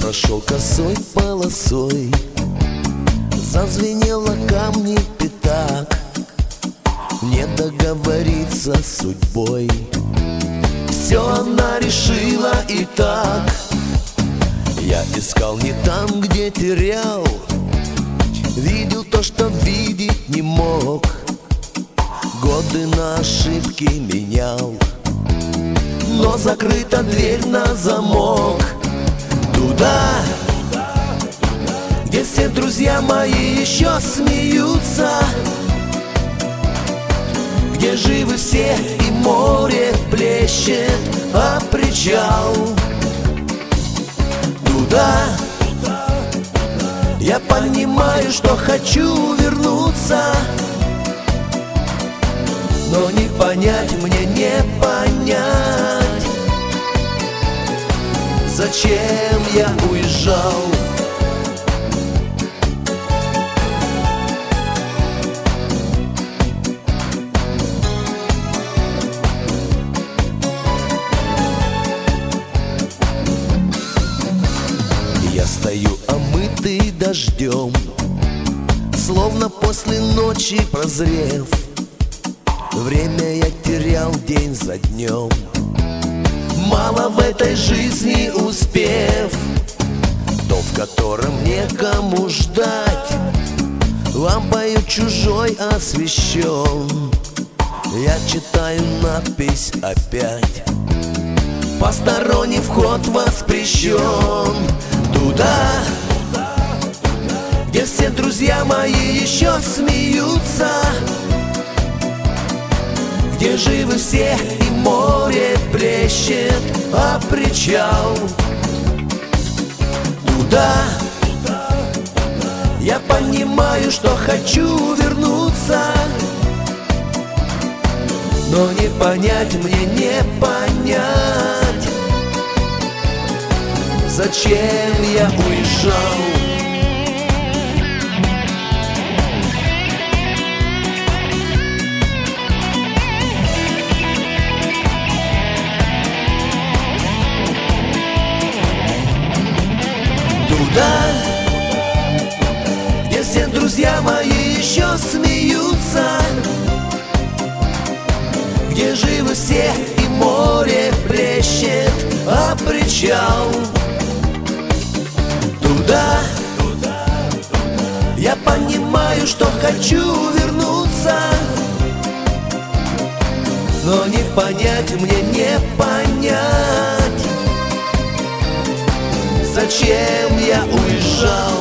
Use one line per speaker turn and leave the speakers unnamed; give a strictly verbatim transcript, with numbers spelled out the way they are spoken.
прошел косой полосой, зазвенело камни пятак. Не договориться с судьбой, все она решила и так. Я искал не там, где терял, видел то, что видеть не мог. Годы на ошибки менял, но закрыта дверь на замок. Туда, где все друзья мои еще смеются, где живы все и море плещет, а причал. Туда я понимаю, что хочу вернуться, но не понять мне, не понять, зачем я уезжал. Я стою омытый дождем, словно после ночи прозрев. Время я терял день за днем, мало в этой жизни успев. Дом, в котором некому ждать, лампою чужой освещен. Я читаю надпись опять: посторонний вход воспрещен. Туда, где все друзья мои еще смеются, где живы все и море плещет, а причал. Туда я понимаю, что хочу вернуться, но не понять мне, не понять, зачем я уезжал. Туда, где все друзья мои еще смеются, где живы все и море плещет, а причал. Туда я понимаю, что хочу вернуться, но не понять мне, не понять, зачем я уезжал.